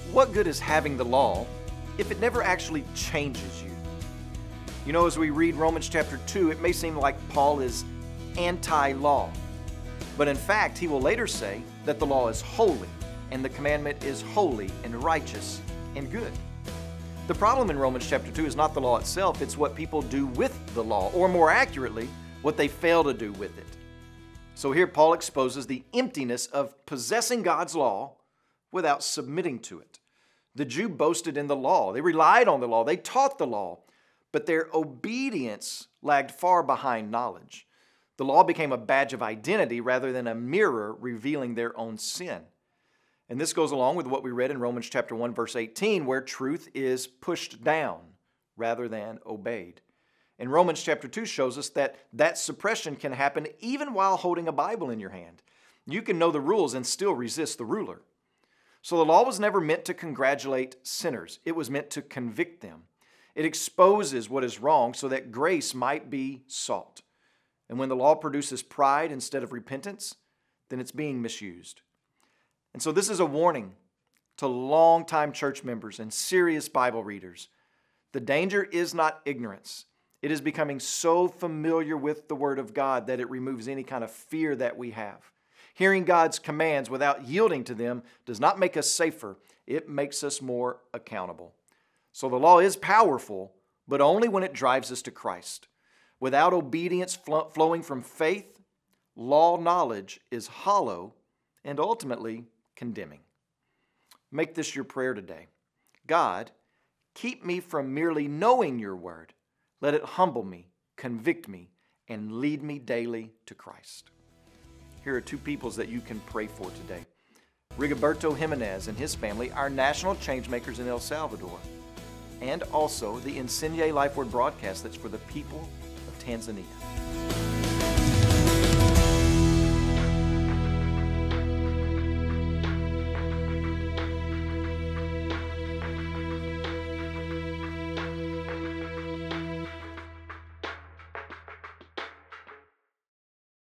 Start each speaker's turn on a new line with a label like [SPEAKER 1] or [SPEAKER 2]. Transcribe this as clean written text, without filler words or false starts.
[SPEAKER 1] what good is having the law if it never actually changes you? You know, as we read Romans chapter 2, it may seem like Paul is anti-law. But in fact, he will later say that the law is holy, and the commandment is holy and righteous and good. The problem in Romans chapter 2 is not the law itself, it's what people do with the law, or more accurately, what they fail to do with it. So here Paul exposes the emptiness of possessing God's law without submitting to it. The Jew boasted in the law. They relied on the law. They taught the law. But their obedience lagged far behind knowledge. The law became a badge of identity rather than a mirror revealing their own sin. And this goes along with what we read in Romans chapter 1, verse 18, where truth is pushed down rather than obeyed. And Romans chapter 2 shows us that that suppression can happen even while holding a Bible in your hand. You can know the rules and still resist the ruler. So the law was never meant to congratulate sinners. It was meant to convict them. It exposes what is wrong so that grace might be sought. And when the law produces pride instead of repentance, then it's being misused. And so this is a warning to longtime church members and serious Bible readers. The danger is not ignorance. It is becoming so familiar with the Word of God that it removes any kind of fear that we have. Hearing God's commands without yielding to them does not make us safer. It makes us more accountable. So the law is powerful, but only when it drives us to Christ. Without obedience flowing from faith, law knowledge is hollow and ultimately condemning. Make this your prayer today. God, keep me from merely knowing your word. Let it humble me, convict me, and lead me daily to Christ. Here are two peoples that you can pray for today. Rigoberto Jimenez and his family are national changemakers in El Salvador. And also the Insigne Life Word broadcast that's for the people of Tanzania.